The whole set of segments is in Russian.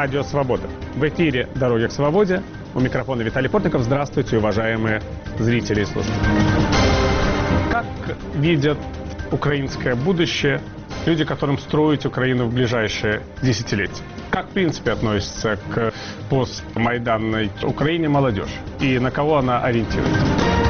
Радио Свобода. В эфире «Дороги к свободе». У микрофона Виталий Портников. Здравствуйте, уважаемые зрители и слушатели. Как видят украинское будущее люди, которым строить Украину в ближайшие десятилетия? Как, в принципе, относится к постмайданной Украине молодежь? И на кого она ориентируется?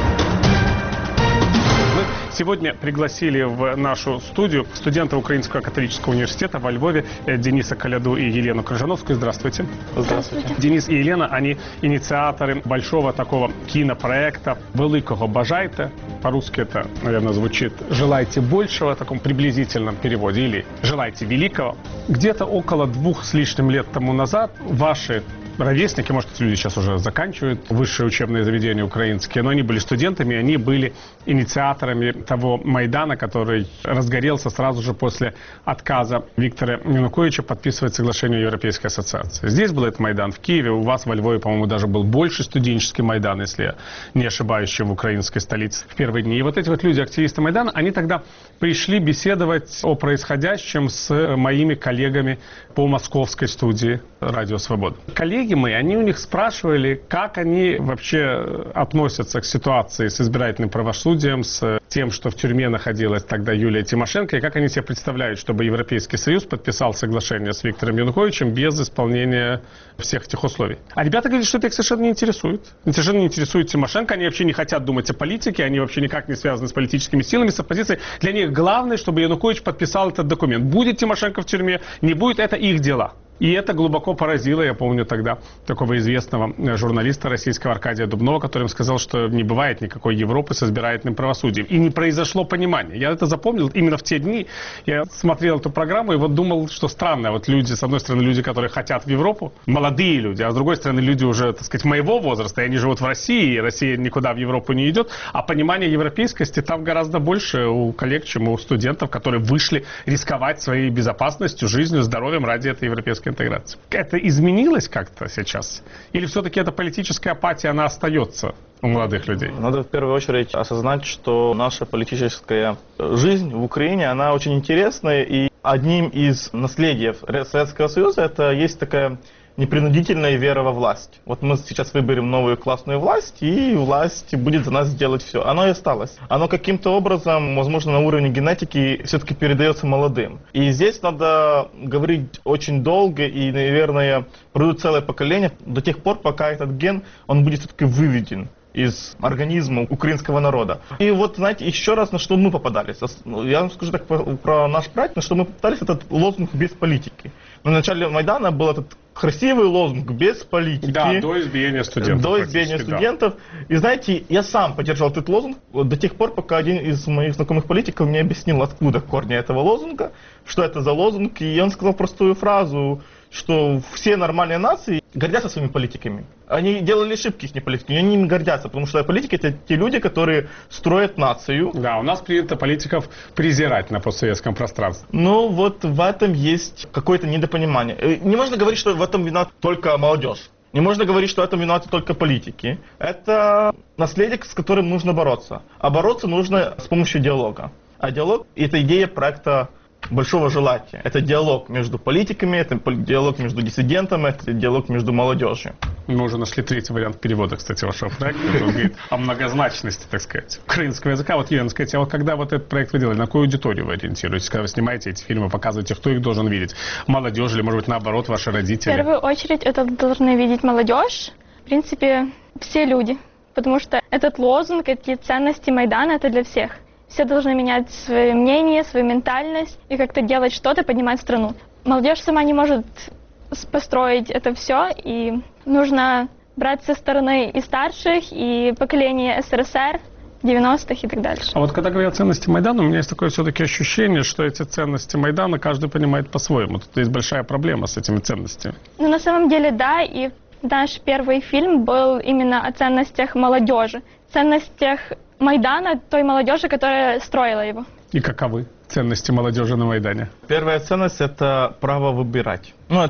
Сегодня пригласили в нашу студию студента Украинского католического университета во Львове Дениса Коляду и Елену Крыжановскую. Здравствуйте. Здравствуйте. Денис и Елена, они инициаторы большого такого кинопроекта «Великого бажайте». По-русски это, наверное, звучит «Желайте большего» в таком приблизительном переводе, или «Желайте великого». Где-то около 2 с лишним лет тому назад ваши ровесники, может, эти люди сейчас уже заканчивают высшие учебные заведения украинские, но они были студентами, они были инициаторами того Майдана, который разгорелся сразу же после отказа Виктора Януковича подписывать соглашение Европейской ассоциации. Здесь был этот Майдан в Киеве, у вас во Львове, по-моему, даже был больше студенческий Майдан, если я не ошибаюсь, чем в украинской столице в первые дни. И вот эти вот люди, активисты Майдана, они тогда пришли беседовать о происходящем с моими коллегами по московской студии «Радио Свобода». Коллеги мои, они у них спрашивали, как они вообще относятся к ситуации с избирательным правосудием, с тем, что в тюрьме находилась тогда Юлия Тимошенко, и как они себе представляют, чтобы Европейский Союз подписал соглашение с Виктором Януковичем без исполнения всех этих условий. А ребята говорят, что это их совершенно не интересует. Совершенно не интересует Тимошенко, они вообще не хотят думать о политике, они вообще никак не связаны с политическими силами, с оппозицией. Для них главное, чтобы Янукович подписал этот документ. Будет Тимошенко в тюрьме, не будет, это их дела. И это глубоко поразило, я помню тогда, такого известного журналиста российского Аркадия Дубнова, который им сказал, что не бывает никакой Европы с избирательным правосудием. И не произошло понимания. Я это запомнил именно в те дни. Я смотрел эту программу и вот думал, что странно. Вот люди, с одной стороны, люди, которые хотят в Европу, молодые люди, а с другой стороны, люди уже, так сказать, моего возраста, и они живут в России, и Россия никуда в Европу не идет, а понимание европейскости там гораздо больше у коллег, чем у студентов, которые вышли рисковать своей безопасностью, жизнью, здоровьем ради этой европейской интеграции. Это изменилось как-то сейчас? Или все-таки эта политическая апатия, она остается у молодых людей? Надо в первую очередь осознать, что наша политическая жизнь в Украине, она очень интересная, и одним из наследий Советского Союза это есть такая непринудительная вера во власть. Вот мы сейчас выберем новую классную власть, и власть будет за нас делать все. Оно и осталось. Оно каким-то образом, возможно, на уровне генетики все-таки передается молодым. И здесь надо говорить очень долго, и, наверное, пройдет целое поколение до тех пор, пока этот ген, он будет все-таки выведен из организма украинского народа. И вот, знаете, еще раз, на что мы попадались. Я вам скажу так про наш проект, на что мы попадались, этот лозунг «без политики». В начале Майдана был этот красивый лозунг «без политики». Да, до избиения студентов. До избиения студентов. Да. И знаете, я сам поддержал этот лозунг до тех пор, пока один из моих знакомых политиков мне объяснил, откуда корни этого лозунга, что это за лозунг. И он сказал простую фразу, что все нормальные нации гордятся своими политиками. Они делали ошибки, их не политики, но они не гордятся, потому что политики — это те люди, которые строят нацию. Да, у нас принято политиков презирать на постсоветском пространстве. Ну вот в этом есть какое-то недопонимание. Не можно говорить, что в этом виновата только молодежь. Не можно говорить, что в этом виноваты только политики. Это наследие, с которым нужно бороться. А бороться нужно с помощью диалога. А диалог — это идея проекта большого желания. Это диалог между политиками, это диалог между диссидентами, это диалог между молодежью. Мы уже нашли третий вариант перевода, кстати, вашего проекта. Он говорит о многозначности, так сказать, украинского языка. Вот, Елена, скажите, а вот когда вот этот проект вы делали, на какую аудиторию вы ориентируетесь? Когда вы снимаете эти фильмы, показываете, кто их должен видеть? Молодежь или, может быть, наоборот, ваши родители? В первую очередь это должны видеть молодежь. В принципе, все люди. Потому что этот лозунг, эти ценности Майдана, это для всех. Все должны менять свое мнение, свою ментальность и как-то делать что-то, поднимать страну. Молодежь сама не может построить это все, и нужно брать со стороны и старших, и поколения СССР, 90-х и так дальше. А вот когда говорят о ценности Майдана, у меня есть такое все-таки ощущение, что эти ценности Майдана каждый понимает по-своему. Тут есть большая проблема с этими ценностями. Ну, на самом деле, да, и наш первый фильм был именно о ценностях молодежи, ценностях Майдана, той молодежи, которая строила его. И каковы ценности молодежи на Майдане? Первая ценность — это право выбирать. Ну, это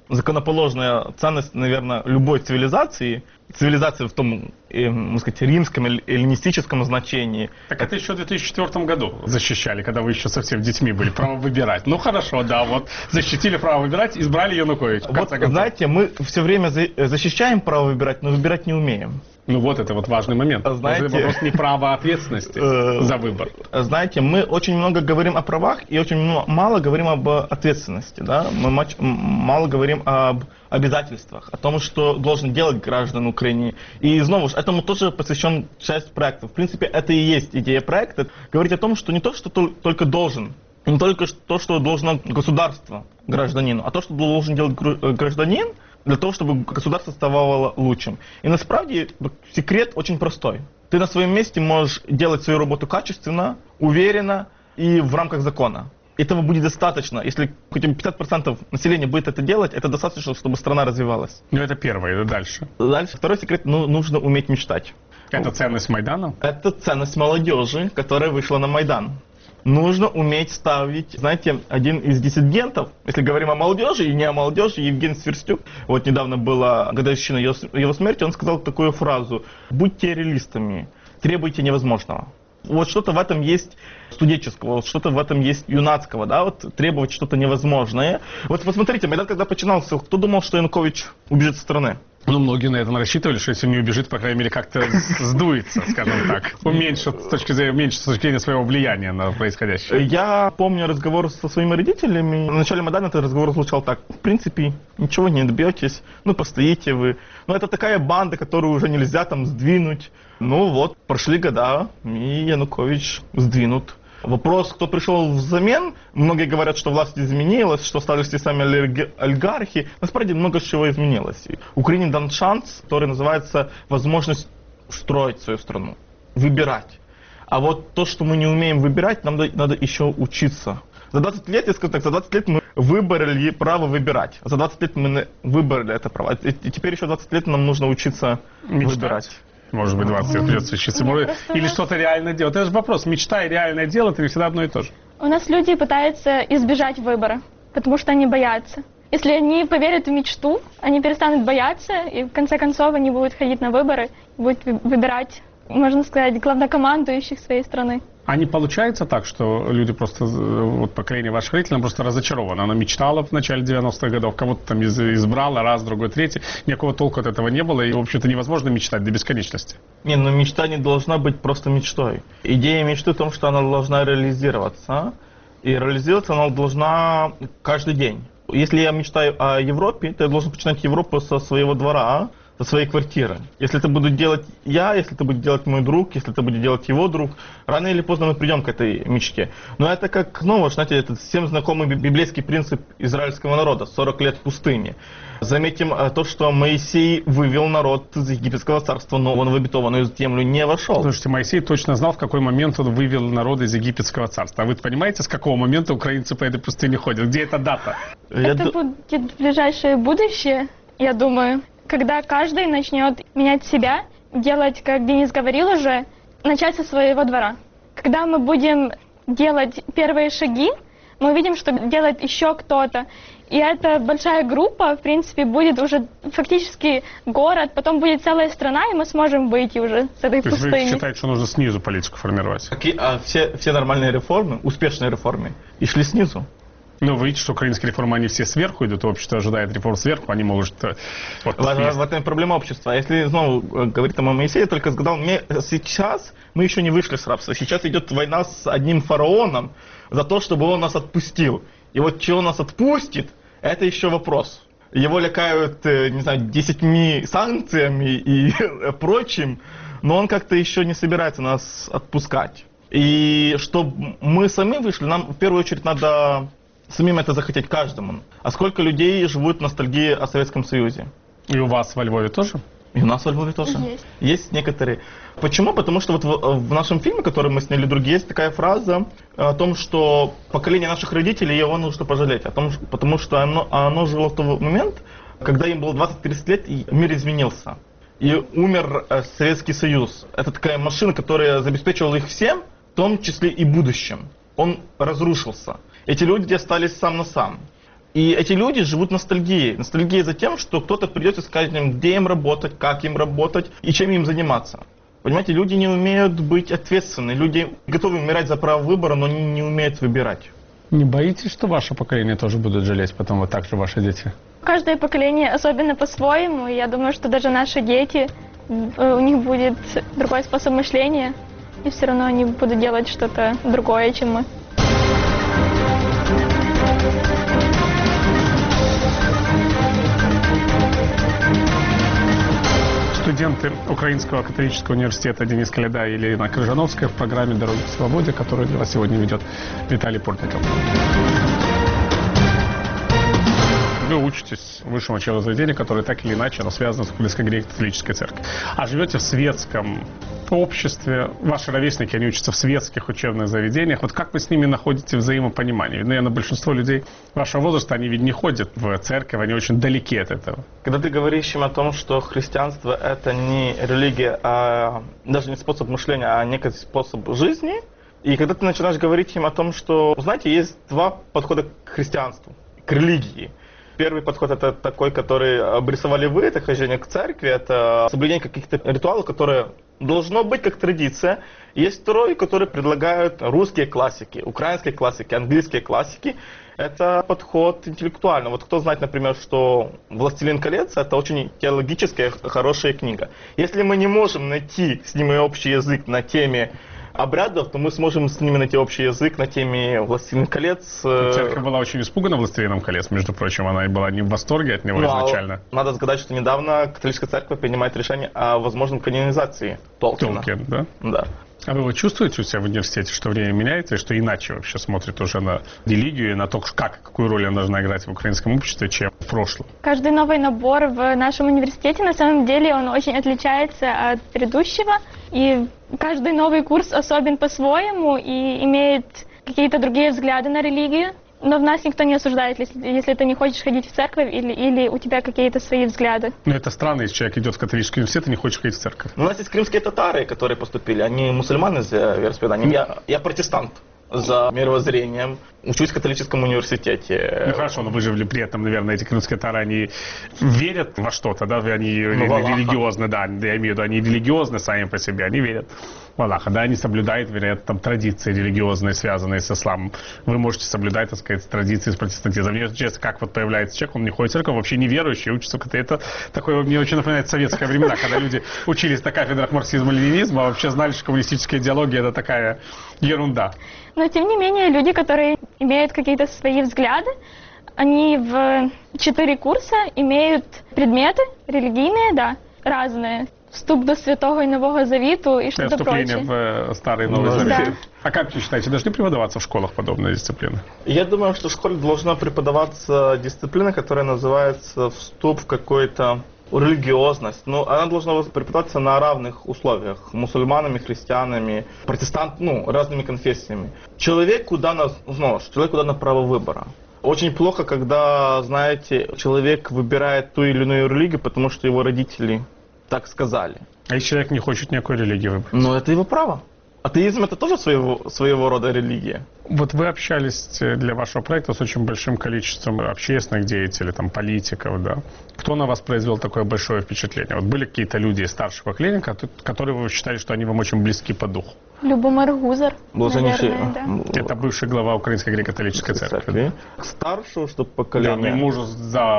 законоположная ценность, наверное, любой цивилизации. Цивилизация в том, можно сказать, римском или эллинистическом значении. Так это еще в 2004 году защищали, когда вы еще совсем детьми были, право выбирать. Ну хорошо, да, вот защитили право выбирать, избрали Януковича. Вот, знаете, мы все время защищаем право выбирать, но выбирать не умеем. Ну вот это вот важный момент. Знаете, вопрос не права, а ответственности за выбор. Знаете, мы очень много говорим о правах и очень мало говорим об ответственности. Да? Мы мало говорим об обязательствах, о том, что должен делать граждан Украины. И снова же, этому тоже посвящен часть проекта. В принципе, это и есть идея проекта. Говорить о том, что не то, что только должен, не только то, что должно государство гражданину, а то, что должен делать гражданин, для того, чтобы государство ставало лучшим. И насправді секрет очень простой. Ты на своем месте можешь делать свою работу качественно, уверенно и в рамках закона. Этого будет достаточно. Если хотя бы 50% населения будет это делать, это достаточно, чтобы страна развивалась. Ну это первое, это дальше. Дальше. Второй секрет, нужно уметь мечтать. Это ценность Майдана? Это ценность молодежи, которая вышла на Майдан. Нужно уметь ставить, знаете, один из диссидентов, если говорим о молодежи и не о молодежи, Евгений Сверстюк, вот недавно была годовщина его смерти, он сказал такую фразу: «Будьте реалистами, требуйте невозможного». Вот что-то в этом есть студенческого, вот что-то в этом есть юнацкого, да, вот требовать что-то невозможное. Вот посмотрите, Майдан когда начинался, кто думал, что Янукович убежит со страны? Ну, многие на этом рассчитывали, что если не убежит, по крайней мере, как-то сдуется, скажем так. Уменьшит с точки зрения своего влияния на происходящее. Я помню разговор со своими родителями. В начале Майдана этот разговор звучал так: в принципе, ничего не добьетесь, ну, постоите вы. Ну, это такая банда, которую уже нельзя там сдвинуть. Ну, вот, прошли года, и Янукович сдвинут. Вопрос, кто пришел взамен, многие говорят, что власть изменилась, что стали все сами олигархи. Насправді много чего изменилось. Украине дан шанс, который называется возможность строить свою страну, выбирать. А вот то, что мы не умеем выбирать, нам надо еще учиться. За 20 лет, я скажу так, за 20 лет мы выбрали право выбирать. За 20 лет мы выбрали это право. И теперь еще 20 лет нам нужно учиться выбирать. Может быть, 20 лет придется учиться. Или что-то реально делать. Это же вопрос. Мечта и реальное дело — это не всегда одно и то же. У нас люди пытаются избежать выбора, потому что они боятся. Если они поверят в мечту, они перестанут бояться, и в конце концов они будут ходить на выборы, будут выбирать, можно сказать, главнокомандующих своей страны. А не получается так, что люди просто, вот поколение ваших родителей, оно просто разочаровано. Она мечтала в начале 90-х годов, кого-то там избрала, раз, другой, третий. Никакого толку от этого не было, и, в общем-то, невозможно мечтать до бесконечности. Не, но мечта не должна быть просто мечтой. Идея мечты в том, что она должна реализироваться. И реализоваться она должна каждый день. Если я мечтаю о Европе, то я должен начинать Европу со своего двора, со своей квартиры. Если это буду делать я, если это будет делать мой друг, если это будет делать его друг, рано или поздно мы придем к этой мечте. Но это как, снова, знаете, этот всем знакомый библейский принцип израильского народа, 40 лет пустыни. Заметим то, что Моисей вывел народ из египетского царства, но он в обетованную землю не вошел. Слушайте, Моисей точно знал, в какой момент он вывел народ из египетского царства. А вы понимаете, с какого момента украинцы по этой пустыне ходят? Где эта дата? Это будет в ближайшее будущее, я думаю. Когда каждый начнет менять себя, делать, как Денис говорил уже, начать со своего двора. Когда мы будем делать первые шаги, мы увидим, что делает еще кто-то. И эта большая группа, в принципе, будет уже фактически город, потом будет целая страна, и мы сможем выйти уже с этой пустыни. То есть вы считаете, что нужно снизу политику формировать? Все нормальные реформы, успешные реформы, и шли снизу. Ну, вы видите, что украинские реформы, они все сверху идут, общество ожидает реформ сверху, они могут... В этом проблема общества. Если снова говорить о Моисее, только сказал, сейчас мы еще не вышли с рабства. Сейчас идет война с одним фараоном за то, чтобы он нас отпустил. И вот чего он нас отпустит, это еще вопрос. Его лякают, не знаю, 10 санкциями и прочим, но он как-то еще не собирается нас отпускать. И чтобы мы сами вышли, нам в первую очередь надо... самим это захотеть каждому. А сколько людей живут в ностальгии о Советском Союзе? И у вас во Львове тоже? И у нас во Львове тоже. Есть некоторые. Почему? Потому что вот в нашем фильме, который мы сняли «Другие», есть такая фраза о том, что поколение наших родителей, его нужно пожалеть. Потому что оно жило в тот момент, когда им было 20-30 лет, и мир изменился. И умер Советский Союз. Это такая машина, которая забеспечивала их всем, в том числе и будущем. Он разрушился. Эти люди остались сам на сам. И эти люди живут ностальгией. Ностальгией за тем, что кто-то придет и скажет им, где им работать, как им работать и чем им заниматься. Понимаете, люди не умеют быть ответственны. Люди готовы умирать за право выбора, но они не умеют выбирать. Не боитесь, что ваше поколение тоже будут жалеть потом вот так же ваши дети? Каждое поколение особенно по-своему, и я думаю, что даже наши дети, у них будет другой способ мышления, и все равно они будут делать что-то другое, чем мы. Студенты Украинского католического университета Денис Коляда и Елена Крыжановская в программе «Дороги к свободе», которую для вас сегодня ведет Виталий Портников. Вы учитесь в высшем учебном заведении, которое так или иначе связано с Украинской греко-католической церковью. А живете в светском обществе, ваши ровесники, они учатся в светских учебных заведениях. Вот как вы с ними находите взаимопонимание? Ведь, наверное, большинство людей вашего возраста, они ведь не ходят в церковь, они очень далеки от этого. Когда ты говоришь им о том, что христианство это не религия, а даже не способ мышления, а некий способ жизни, и когда ты начинаешь говорить им о том, что, знаете, есть два подхода к христианству, к религии. Первый подход это такой, который обрисовали вы, это хождение к церкви, это соблюдение каких-то ритуалов, которые должно быть как традиция. Есть второй, который предлагают русские классики, украинские классики, английские классики. Это подход интеллектуальный. Вот кто знает, например, что «Властелин колец» это очень теологическая, хорошая книга. Если мы не можем найти с ними общий язык на теме обрядов, то мы сможем с ними найти общий язык на теме «Властелин колец». Церковь была очень испугана «Властелином колец», между прочим, она была не в восторге от него изначально. Надо сказать, что недавно католическая церковь принимает решение о возможной канонизации Толкина. Толкин, да? Да. А вы чувствуете у себя в университете, что время меняется, и что иначе вообще смотрят уже на религию и на то, какую роль она должна играть в украинском обществе, чем в прошлом? Каждый новый набор в нашем университете, на самом деле, он очень отличается от предыдущего, и каждый новый курс особен по-своему и имеет какие-то другие взгляды на религию. Но в нас никто не осуждает, если ты не хочешь ходить в церковь или у тебя какие-то свои взгляды. Но это странно, если человек идет в католический университет и не хочет ходить в церковь. У нас есть крымские татары, которые поступили. Они мусульмане за вероисповеданием. Я протестант за мировоззрением. Учусь в католическом университете. Ну хорошо, но вы же при этом, наверное, эти крымские татары, они верят во что-то, да? Они религиозны, да, я имею в виду, они религиозны сами по себе, они верят в Аллаха, да, они соблюдают, вероятно, там традиции религиозные, связанные с исламом. Вы можете соблюдать, так сказать, традиции с протестантизмом. Мне честно, как вот появляется человек, он не ходит в церковь, вообще не верующий, учится в КТ. Это такое, мне очень напоминает советские времена, когда люди учились на кафедрах марксизма-ленинизма, а вообще знали, что коммунистическая идеология это такая ерунда. Но, тем не менее, люди, которые имеют какие-то свои взгляды, они в 4 курса имеют предметы религийные, да, разные. Вступ до Святого и Нового Завиту и что-то прочее. Вступление в Старый и Новый Завет. Да. А как вы считаете, должны преподаваться в школах подобные дисциплины? Я думаю, что в школе должна преподаваться дисциплина, которая называется «Вступ в какой-то религиозность». Но она должна преподаваться на равных условиях. Мусульманами, христианами, протестантами, разными конфессиями. Человек куда на право выбора. Очень плохо, когда, знаете, человек выбирает ту или иную религию, потому что его родители так сказали. А если человек не хочет никакой религии выбрать? Но это его право. Атеизм это тоже своего рода религия. Вот вы общались для вашего проекта с очень большим количеством общественных деятелей, там, политиков, да. Кто на вас произвел такое большое впечатление? Вот были какие-то люди из старшего поколения, которые вы считали, что они вам очень близки по духу? Любомир Гузар, наверное, да. Это бывший глава Украинской греко-католической церкви. Старшего, чтобы поколение. Да, ему уже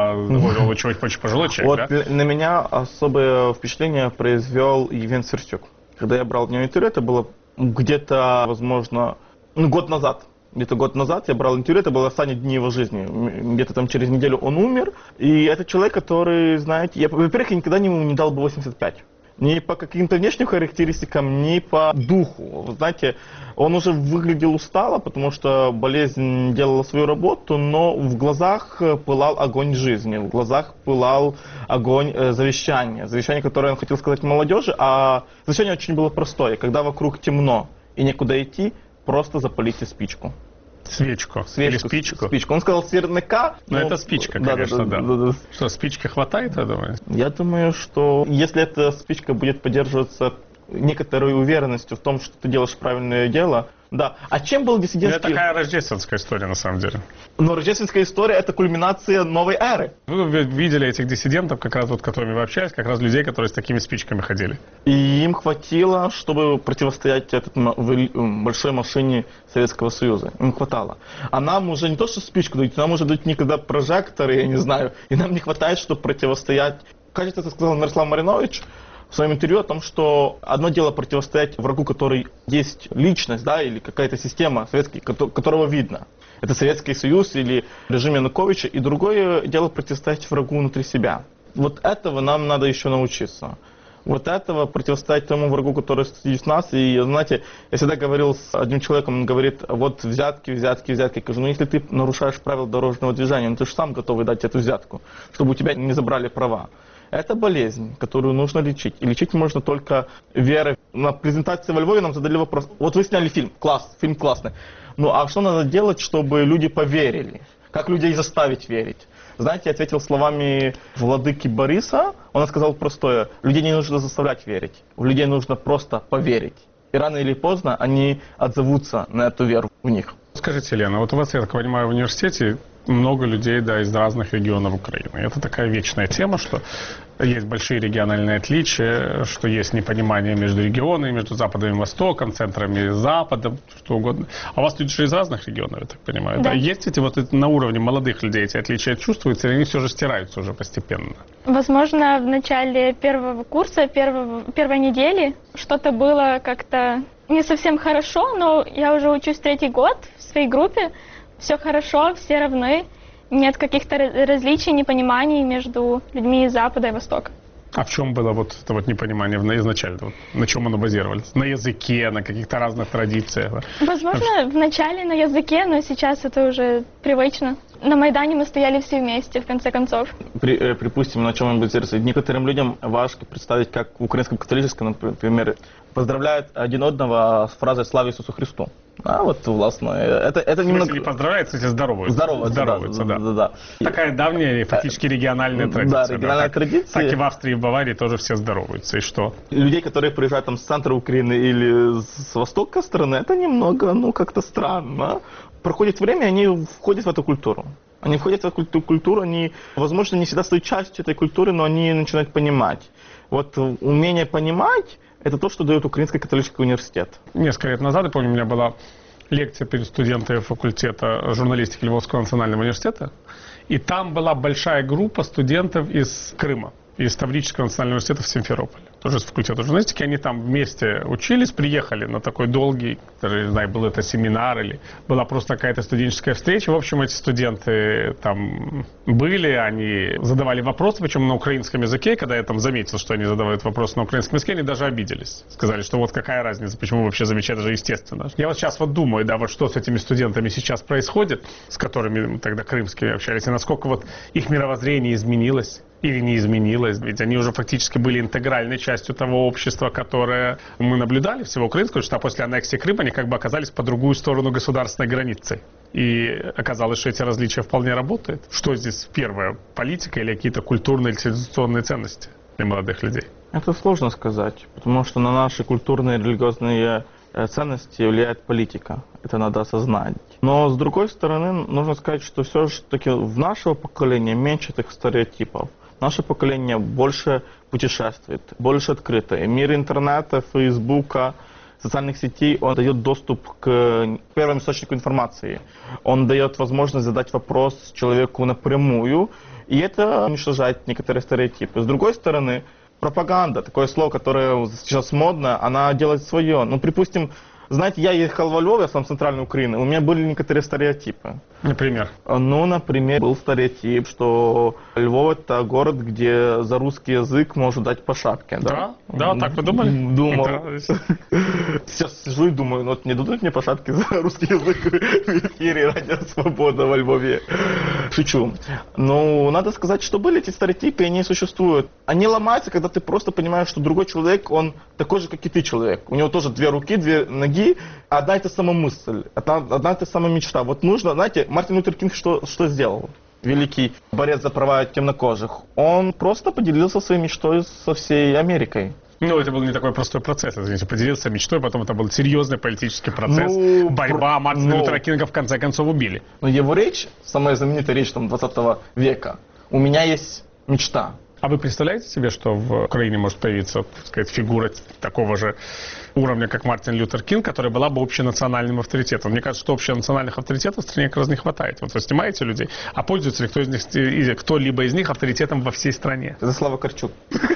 очень пожилой человек, вот да? На меня особое впечатление произвел Евген Сверчук. Когда я брал в него интервью, это было где-то, возможно, год назад. Где-то год назад я брал интервью, это было последние дни его жизни. Где-то там через неделю он умер. И это человек, который, знаете, во-первых, я никогда ему не дал бы 85. Ни по каким-то внешним характеристикам, ни по духу. Вы знаете, он уже выглядел устало, потому что болезнь делала свою работу, но в глазах пылал огонь жизни, в глазах пылал огонь завещания. Завещание, которое он хотел сказать молодежи, а завещание очень было простое. Когда вокруг темно и некуда идти, просто запалите спичку. Свечку. Или спичку? Спичку. Он сказал сверняка. Но это спичка, конечно, да. Что, спички хватает, я думаю? Я думаю, что если эта спичка будет поддерживаться некоторой уверенностью в том, что ты делаешь правильное дело, Да. А чем был Это диссидентский... такая рождественская история, на самом деле. Но рождественская история — это кульминация новой эры. Вы видели этих диссидентов, как раз вот, с которыми вы общались, как раз людей, которые с такими спичками ходили. И им хватило, чтобы противостоять этой большой машине Советского Союза. Им хватало. А нам уже не то, что спичку дают, нам уже дают никогда прожекторы, я не знаю. И нам не хватает, чтобы противостоять. Кажется, это сказал Мирослав Маринович в своем интервью о том, что одно дело противостоять врагу, который есть личность, да, или какая-то система советская, которого видно. Это Советский Союз или режим Януковича. И другое дело противостоять врагу внутри себя. Вот этого нам надо еще научиться. Вот этого противостоять тому врагу, который сидит в нас. И, знаете, я всегда говорил с одним человеком, он говорит, вот взятки. Я говорю, ну если ты нарушаешь правила дорожного движения, ну ты же сам готовый дать эту взятку, чтобы у тебя не забрали права. Это болезнь, которую нужно лечить. И лечить можно только верой. На презентации во Львове нам задали вопрос. Вот вы сняли фильм, класс, фильм классный. Ну а что надо делать, чтобы люди поверили? Как людей заставить верить? Знаете, я ответил словами владыки Бориса. Он сказал простое. Людей не нужно заставлять верить. В людей нужно просто поверить. И рано или поздно они отзовутся на эту веру в них. Скажите, Лена, вот у вас, я так понимаю, в университете много людей, да, из разных регионов Украины. Это такая вечная тема, что есть большие региональные отличия, что есть непонимание между регионами, между Западом и Востоком, центрами и Западом, что угодно. А у вас люди же из разных регионов, я так понимаю. Да. Да? Есть эти вот на уровне молодых людей эти отличия чувствуются, или они все же стираются уже постепенно? Возможно, в начале первого курса, первой недели что-то было как-то не совсем хорошо, но я уже учусь 3-й год в своей группе. Все хорошо, все равны. Нет каких-то различий, непониманий между людьми из Запада и Востока. А в чем было вот это вот непонимание изначально? Вот, на чем оно базировалось? На языке, на каких-то разных традициях? Да? Возможно, вначале на языке, но сейчас это уже привычно. На Майдане мы стояли все вместе, в конце концов. Припустим, на чем он базируется. Некоторым людям важко представить, как в украинском католическом, например, поздравляют один одного с фразой «Слава Иисусу Христу». А вот, властно, это немного... Не поздравляются, если здороваются. Здороваются, да. Такая давняя, фактически региональная традиция. Да, региональная традиция. Так и в Австрии и в Баварии тоже все здороваются. И что? Людей, которые приезжают там с центра Украины или с востока страны, это немного, как-то странно. Проходит время, они входят в эту культуру. Они входят в эту культуру, они, возможно, не всегда стают частью этой культуры, но они начинают понимать. Вот умение понимать — это то, что дает Украинский католический университет. Несколько лет назад, я помню, у меня была лекция перед студентами факультета журналистики Львовского национального университета. И там была большая группа студентов из Крыма, из Таврического национального университета в Симферополе. Тоже с факультета журналистики. Они там вместе учились, приехали на такой долгий, даже не знаю, был это семинар или была просто какая-то студенческая встреча. В общем, эти студенты там были, они задавали вопросы, причем на украинском языке. Когда я там заметил, что они задавают вопросы на украинском языке, они даже обиделись. Сказали, что вот какая разница, почему вообще замечать, даже естественно. Я вот сейчас вот думаю, да, вот что с этими студентами сейчас происходит, с которыми мы тогда крымскими общались, и насколько вот их мировоззрение изменилось. Или не изменилось, ведь они уже фактически были интегральной частью того общества, которое мы наблюдали, всего украинского, что после аннексии Крыма они как бы оказались по другую сторону государственной границы. И оказалось, что эти различия вполне работают. Что здесь первое, политика или какие-то культурные или цивилизационные ценности для молодых людей? Это сложно сказать, потому что на наши культурные и религиозные ценности влияет политика. Это надо осознать. Но с другой стороны, нужно сказать, что все-таки в нашего поколения меньше таких стереотипов. Наше поколение больше путешествует, больше открыто. И мир интернета, фейсбука, социальных сетей, он дает доступ к первому источнику информации. Он дает возможность задать вопрос человеку напрямую, и это уничтожает некоторые стереотипы. С другой стороны, пропаганда, такое слово, которое сейчас модно, она делает свое. Ну, припустим, знаете, я ехал во Львов, я сам центральной Украины, у меня были некоторые стереотипы. Например? Ну, например, был стереотип, что Львов — это город, где за русский язык можно дать по шапке. Да? Да, так вы думали? Думал. Сейчас сижу и думаю, ну вот не дадут мне по шапке за русский язык в эфире «Радио Свобода» во Львове. Шучу. Ну, надо сказать, что были эти стереотипы, и они существуют. Они ломаются, когда ты просто понимаешь, что другой человек, он такой же, как и ты человек. У него тоже 2 руки, 2 ноги, одна и та самая мысль, одна и та самая мечта. Вот нужно, знаете, Мартин Лютер Кинг что сделал? Великий борец за права темнокожих. Он просто поделился своей мечтой со всей Америкой. Ну, это был не такой простой процесс, извините, поделился мечтой, потом это был серьезный политический процесс, борьба, Мартина Лютера Кинга в конце концов убили. Но его речь, самая знаменитая речь 20 века, «У меня есть мечта». А вы представляете себе, что в Украине может появиться, так сказать, фигура такого же уровня, как Мартин Лютер Кинг, которая была бы общенациональным авторитетом? Мне кажется, что общенациональных авторитетов в стране как раз не хватает. Вот вы снимаете людей, а пользуется ли кто-либо из них авторитетом во всей стране? Это Слава Карчук.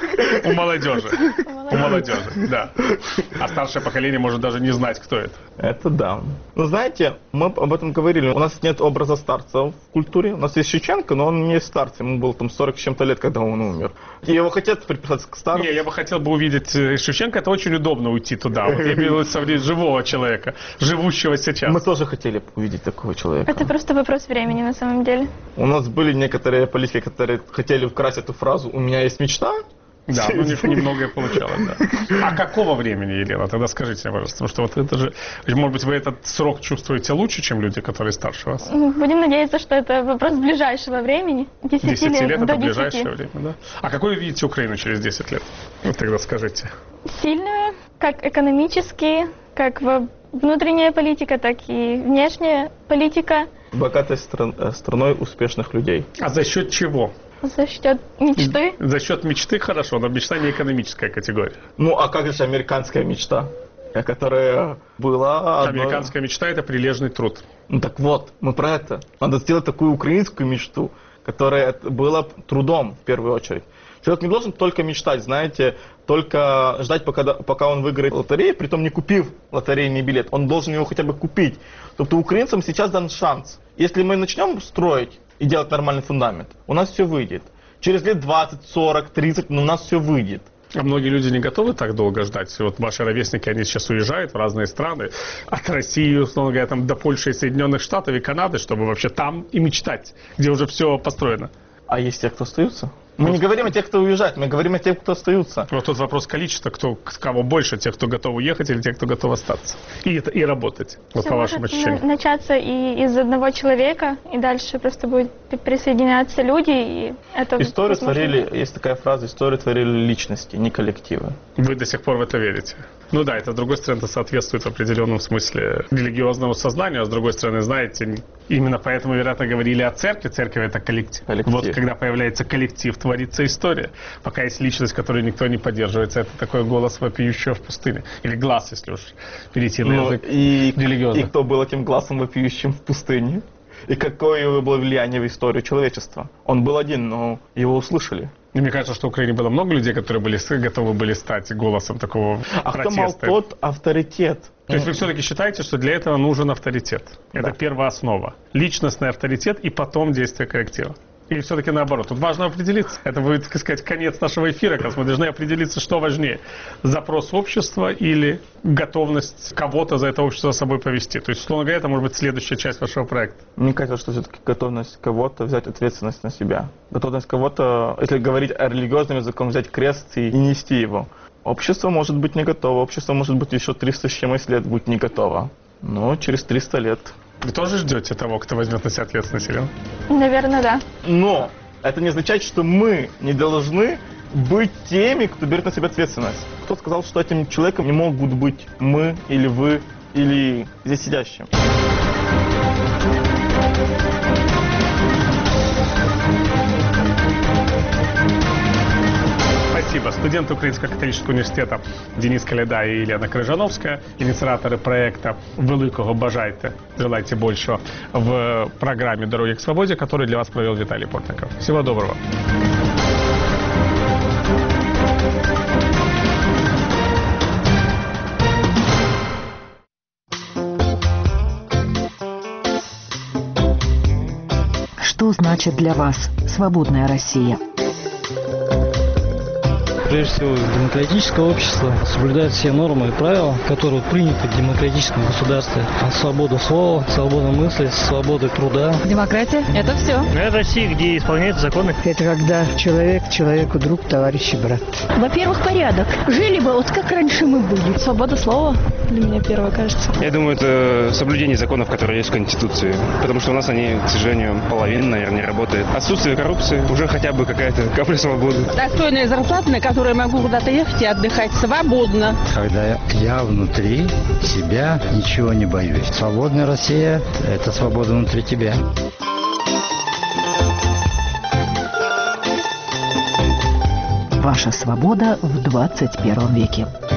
У молодежи. У молодежи, да. А старшее поколение может даже не знать, кто это. Это да. Но знаете, мы об этом говорили. У нас нет образа старца в культуре. У нас есть Шевченко, но он не старец. Ему было там 40 с чем-то лет, когда он умер. И его хотят приписать к старцу. Не, я бы хотел бы увидеть Шевченко. Это очень удобно уйти туда. Вот я имею в виду живого человека, живущего сейчас. Мы тоже хотели увидеть такого человека. Это просто вопрос времени на самом деле. У нас были некоторые политики, которые хотели украсть эту фразу «У меня есть мечта». Да, ну немного и получалось, да. А какого времени, Елена? Тогда скажите, пожалуйста, потому что вот это же, может быть, вы этот срок чувствуете лучше, чем люди, которые старше вас? Будем надеяться, что это вопрос ближайшего времени. 10 лет до это 10. ближайшее время, да? А какой вы видите Украину через 10 лет? Вот тогда скажите. Сильную, как экономически, как внутренняя политика, так и внешняя политика. Богатой страной успешных людей. А за счет чего? За счет мечты. За счет мечты хорошо, но мечта не экономическая категория. Ну, а как же американская мечта, которая была... Американская мечта – это прилежный труд. Ну так вот, мы про это. Надо сделать такую украинскую мечту, которая была трудом в первую очередь. Человек не должен только мечтать, знаете, только ждать, пока он выиграет лотерею, притом не купив лотерейный билет. Он должен его хотя бы купить. Тобто украинцам сейчас дан шанс. Если мы начнем строить и делать нормальный фундамент, у нас все выйдет. Через лет 20, 40, 30, но у нас все выйдет. А многие люди не готовы так долго ждать. Вот ваши ровесники, они сейчас уезжают в разные страны, от России, условно говоря, там, до Польши, Соединенных Штатов и Канады, чтобы вообще там и мечтать, где уже все построено. А есть те, кто остаются? Мы не говорим о тех, кто уезжает, мы говорим о тех, кто остаются. Вот тут вопрос количества, кого больше, тех, кто готов уехать или тех, кто готов остаться. И работать, вот Все по вашим может ощущениям. начаться и из одного человека, и дальше просто будут присоединяться люди, и это Историю возможно. творили, есть такая фраза, историю творили личности, не коллективы. Вы до сих пор в это верите? Ну да, это, с другой стороны, это соответствует в определенном смысле религиозному сознанию, а с другой стороны, знаете, именно поэтому, вероятно, говорили о церкви. Церковь – это коллектив. Вот когда появляется коллектив, творится история. Пока есть личность, которую никто не поддерживается, это такой голос вопиющего в пустыне. Или глаз, если уж перейти на язык религиозный. И кто был этим глазом вопиющим в пустыне? И какое было влияние в историю человечества? Он был один, но его услышали. И мне кажется, что в Украине было много людей, которые готовы были стать голосом такого протеста. Кто мал тот авторитет? То есть вы все-таки считаете, что для этого нужен авторитет? Это первооснова. Личностный авторитет и потом действие коллектива. Или все-таки наоборот? Тут важно определиться. Это будет, так сказать, конец нашего эфира, как мы должны определиться, что важнее. Запрос общества или готовность кого-то за это общество за собой повести. То есть, условно говоря, это может быть следующая часть вашего проекта. Мне кажется, что все-таки готовность кого-то взять ответственность на себя. Готовность кого-то, если говорить о религиозном языком, взять крест и нести его. Общество может быть не готово. Общество может быть еще 300 с чем-то лет будет не готово. Но через 300 лет... Вы тоже ждете того, кто возьмет на себя ответственность, Елена? Наверное, да. Но это не означает, что мы не должны быть теми, кто берет на себя ответственность. Кто сказал, что этим человеком не могут быть мы или вы, или здесь сидящие? Спасибо. Студенты Украинского католического университета Денис Коляда и Елена Крижановська, ініціатори проекта «Великого бажайте, желайте большего» в программе «Дороги к свободе», который для вас провел Виталий Портников. Всего доброго. Что значит для вас свободная Россия? Прежде всего, демократическое общество соблюдает все нормы и правила, которые приняты в демократическом государстве. Свобода слова, свобода мысли, свобода труда. Демократия – это все. Это Россия, где исполняются законы. Это когда человек человеку друг, товарищ и брат. Во-первых, порядок. Жили бы, вот как раньше мы были. Свобода слова для меня первое, кажется. Я думаю, это соблюдение законов, которые есть в Конституции. Потому что у нас они, к сожалению, половина, наверное, не работает. Отсутствие коррупции, уже хотя бы какая-то капля свободы. Достойная зарплата, на которую которой могу куда-то ехать и отдыхать свободно. Когда я внутри себя ничего не боюсь. Свободная Россия – это свобода внутри тебя. Ваша свобода в 21 веке.